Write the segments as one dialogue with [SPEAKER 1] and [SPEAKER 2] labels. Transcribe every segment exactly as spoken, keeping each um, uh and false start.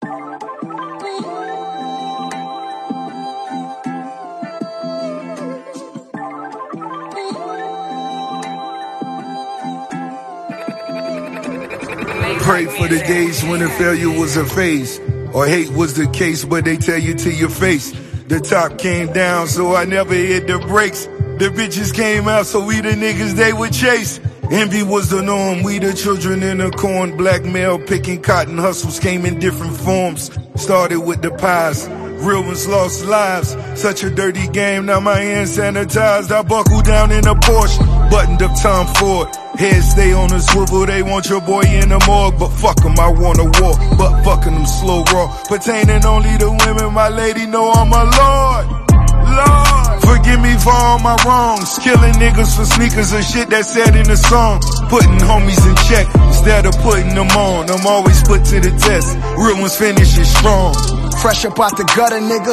[SPEAKER 1] Pray for the days when the failure was a phase, or hate was the case, but they tell you to your face. The top came down, so I never hit the brakes. The bitches came out, so we the niggas they would chase. Envy was the norm, we the children in the corn. Blackmail, picking cotton, hustles came in different forms. Started with the pies, real ones lost lives. Such a dirty game, now my hands sanitized. I buckle down in a Porsche, buttoned up Tom Ford. Head stay on the swivel, they want your boy in the morgue. But fuck 'em, I wanna war, but fucking them slow raw. Pertaining only to women, my lady know I'm a lord. Lord, forgive me for all my wrongs. Killing niggas for sneakers and shit that's said in the song. Putting homies in check instead of putting them on. I'm always put to the test, real ones finish it strong.
[SPEAKER 2] Fresh up out the gutter, nigga.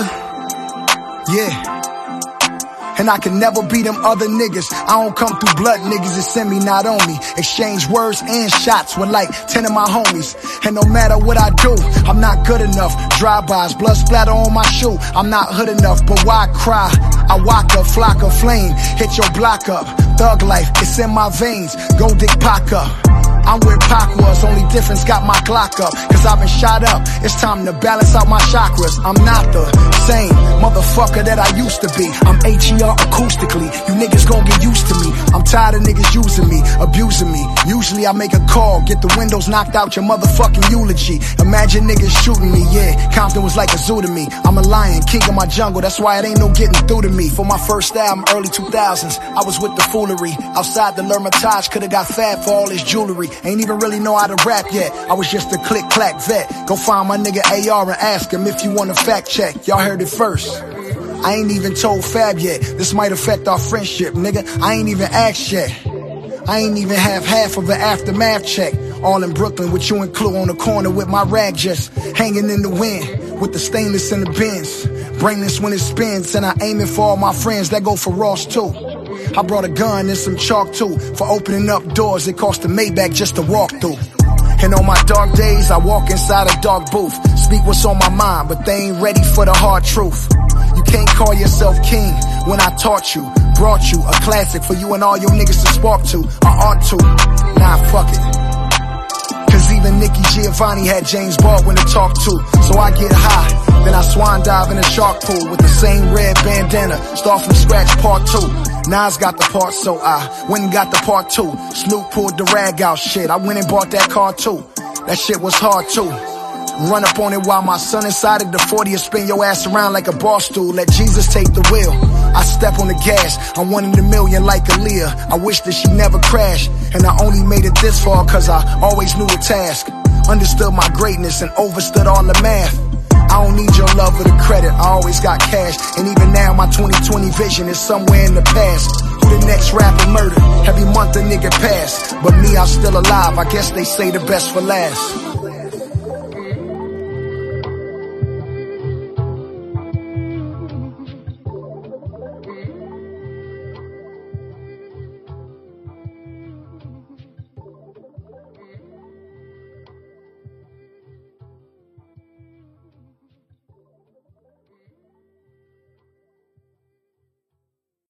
[SPEAKER 2] Yeah. And I can never be them other niggas. I don't come through blood, niggas, it's send me, not on me. Exchange words and shots with like ten of my homies. And no matter what I do, I'm not good enough. Drive-bys, blood splatter on my shoe. I'm not hood enough, but why cry? I walk up, flock of flame, hit your block up. Thug life, it's in my veins. Go dig Pac up. I'm where Pac was, only difference got my Glock up. Cause I've been shot up, it's time to balance out my chakras. I'm not the same motherfucker that I used to be. I'm H E R acoustically, you niggas gon' get used to me. I'm tired of niggas using me, abusing me. Usually I make a call, get the windows knocked out your motherfucking eulogy. Imagine niggas shooting me, yeah, Compton was like a zoo to me. I'm a lion, king of my jungle, that's why it ain't no getting through to me. For my first album, early two thousands, I was with the foolery. Outside the L'Hermitage, could've got fat for all his jewelry. Ain't even really know how to rap yet, I was just a click-clack vet. Go find my nigga A R and ask him if you want a fact check. Y'all heard it first. I ain't even told Fab yet, this might affect our friendship, nigga. I ain't even asked yet. I ain't even have half of an aftermath check. All in Brooklyn with you and Clue on the corner with my rag just hanging in the wind. With the stainless in the bins, brainless when it spins. And I aim it for all my friends that go for Ross too. I brought a gun and some chalk too, for opening up doors it cost a Maybach just to walk through. And on my dark days, I walk inside a dark booth. Speak what's on my mind, but they ain't ready for the hard truth. You can't call yourself king when I taught you, brought you a classic for you and all your niggas to spark to. I ought to, nah fuck it. Cause even Nicky Giovanni had James Baldwin to talk to. So I get high, then I swan dive in a shark pool with the same red bandana. Start from scratch, part two. Nas got the part, so I went and got the part two. Snoop pulled the rag out, shit, I went and bought that car too. That shit was hard too. Run up on it while my son inside of the forty and spin your ass around like a bar stool. Let Jesus take the wheel. I step on the gas, I'm one in a million like Aaliyah. I wish that she never crashed, and I only made it this far cause I always knew the task. Understood my greatness and overstood all the math. I don't need your love or the credit, I always got cash. And even now my twenty twenty vision is somewhere in the past. Who the next rapper murdered? Every month a nigga pass, but me, I'm still alive, I guess they say the best for last.